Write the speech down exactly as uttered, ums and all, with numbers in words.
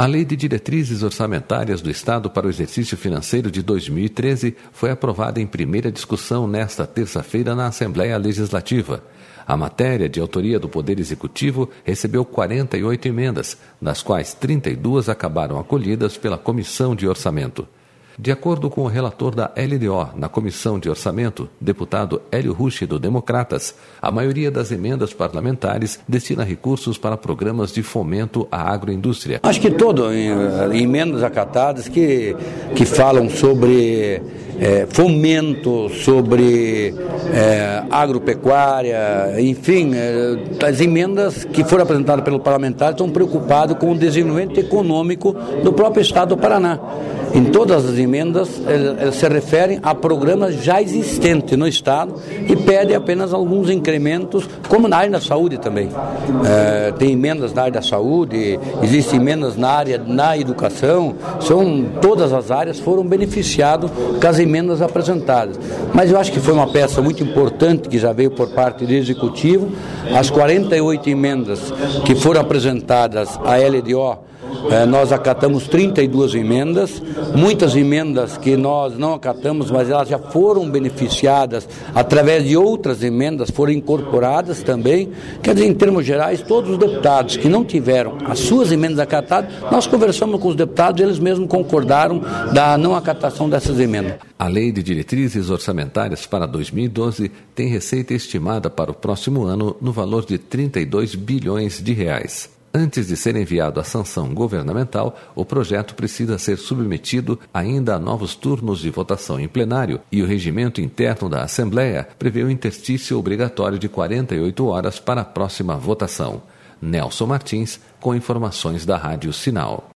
A Lei de Diretrizes Orçamentárias do Estado para o exercício financeiro de dois mil e treze foi aprovada em primeira discussão nesta terça-feira na Assembleia Legislativa. A matéria, de autoria do Poder Executivo, recebeu quarenta e oito emendas, das quais trinta e duas acabaram acolhidas pela Comissão de Orçamento. De acordo com o relator da L D O na Comissão de Orçamento, deputado Hélio Rucci, do Democratas, a maioria das emendas parlamentares destina recursos para programas de fomento à agroindústria. Acho que todo, em, em emendas acatadas que, que falam sobre é, fomento, sobre é, agropecuária, enfim, é, as emendas que foram apresentadas pelo parlamentar estão preocupadas com o desenvolvimento econômico do próprio Estado do Paraná. Em todas as emendas, elas se referem a programas já existentes no Estado e pedem apenas alguns incrementos, como na área da saúde também. É, tem emendas na área da saúde, existem emendas na área na educação, são, todas as áreas foram beneficiadas com as emendas apresentadas. Mas eu acho que foi uma peça muito importante que já veio por parte do Executivo. As quarenta e oito emendas que foram apresentadas à L D O, É, nós acatamos trinta e duas emendas, muitas emendas que nós não acatamos, mas elas já foram beneficiadas através de outras emendas, foram incorporadas também. Quer dizer, em termos gerais, todos os deputados que não tiveram as suas emendas acatadas, nós conversamos com os deputados e eles mesmos concordaram da não acatação dessas emendas. A Lei de Diretrizes Orçamentárias para dois mil e doze tem receita estimada para o próximo ano no valor de trinta e dois bilhões de reais. Antes de ser enviado à sanção governamental, o projeto precisa ser submetido ainda a novos turnos de votação em plenário e o regimento interno da Assembleia prevê o interstício obrigatório de quarenta e oito horas para a próxima votação. Nelson Martins, com informações da Rádio Sinal.